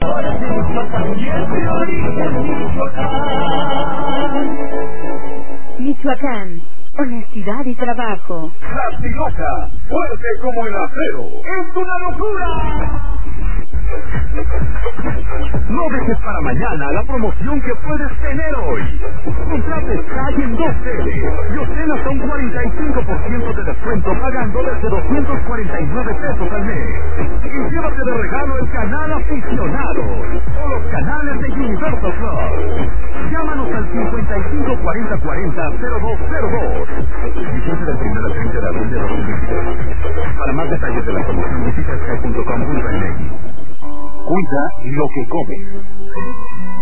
Michoacán, honestidad y trabajo. La Piloca, fuerte como el acero. ¡Es una locura! No dejes para mañana la promoción que puedes tener hoy. Contrate Sky en 2L y obtén hasta un 45% de descuento pagando desde 249 pesos al mes. Y llévate de regalo el canal Aficionados o los canales de Universal Plus. Llámanos al 55 40 40 0202. Vigencia del 1 al 30 de abril de 2022. Para más detalles de la promoción visita sky.com.mx. Cuida lo que comes.